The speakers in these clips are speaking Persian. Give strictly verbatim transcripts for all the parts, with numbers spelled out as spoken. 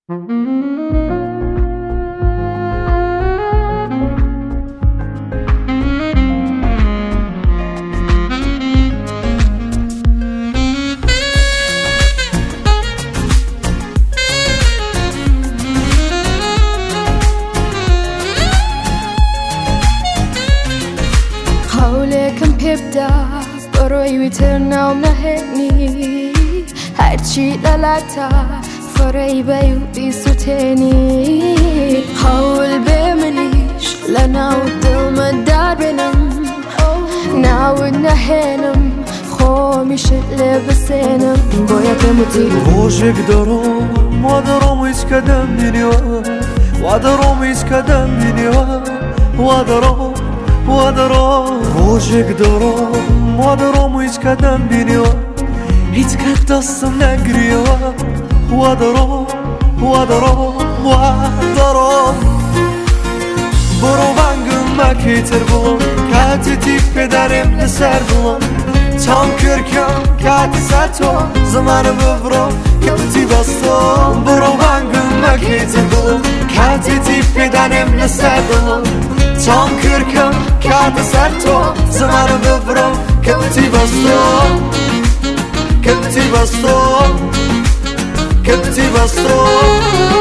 قولكم بيبدأ بروي ويترنا ومنهني هرچی لالتا فرای بیو بیسو تنی حاول بمليش لناود المدار بنم ناود نهنم خومش لبسنم بايا بموتي روجك دروم ودروم ايش كدم دنيا ودروم ايش كدم دنيا ودروم ودروم روجك دروم ودروم ايش كدم دنيا هیچ کس دستم نگریه و دارم و دارم و دارم برو بنگم مکیتر بولم کتی تیپ پدرم لسر بولم تام کرکم کتی سر تو زمان بفرم کتی بستم برو بنگم مکیتر بولم کتی تیپ پدرم لسر بولم تام کرکم کتی سر تو زمان بفرم کتی بستم كنتي بسطوم كنتي بسطوم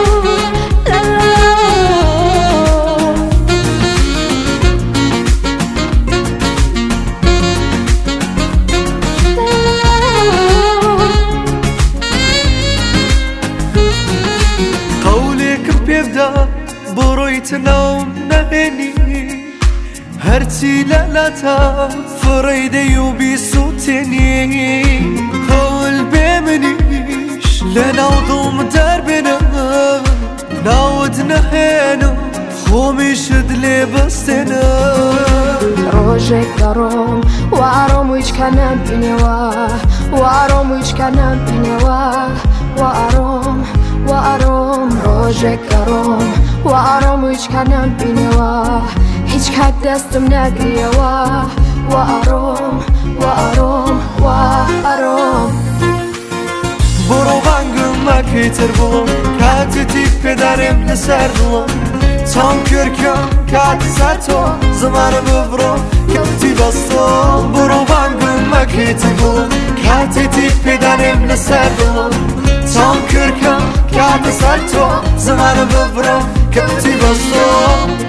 قولك بيبدأ برويت نوم نهني هرتي لالتا فريدي وبيسوتني قول بمنيش لناوضم دربنا ناود نهينا خومي شدلي بستنا روجك دروم وعروم ويش كانم بنيوا وعروم ويش كانم بنيوا وعروم وعروم روجك دروم وعروم ويش كانم بنيوا هیچ کس دستم نگریه و آروم و آروم و آروم برو بنگم مکیتر بولم کتی تیپ پدرم لسر بولم تام کرکم کتی سر تو زمان بفرم کتی بستم برو بنگم مکیتر بولم کتی تیپ پدرم لسر بولم تام کرکم کتی سر تو زمان بفرم کتی بستم